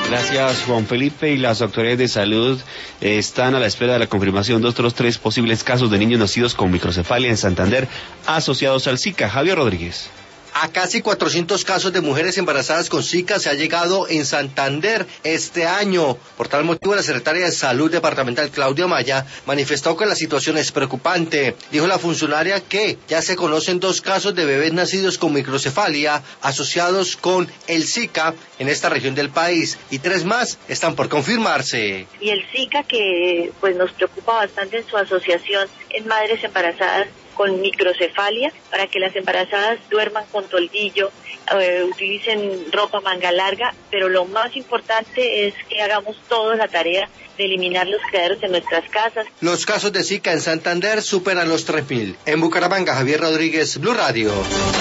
Gracias, Juan Felipe. Y las autoridades de salud están a la espera de la confirmación de otros 3 posibles casos de niños nacidos con microcefalia en Santander asociados al Zika. Javier Rodríguez. A casi 400 casos de mujeres embarazadas con Zika se ha llegado en Santander este año. Por tal motivo, la secretaria de Salud departamental, Claudia Maya, manifestó que la situación es preocupante. Dijo la funcionaria que ya se conocen 2 casos de bebés nacidos con microcefalia asociados con el Zika en esta región del país y 3 más están por confirmarse. Y el Zika, que pues nos preocupa bastante en su asociación en madres embarazadas con microcefalia, para que las embarazadas duerman con toldillo, utilicen ropa manga larga, pero lo más importante es que hagamos toda la tarea de eliminar los criaderos en nuestras casas. Los casos de Zika en Santander superan los 3.000. En Bucaramanga, Javier Rodríguez, Blue Radio.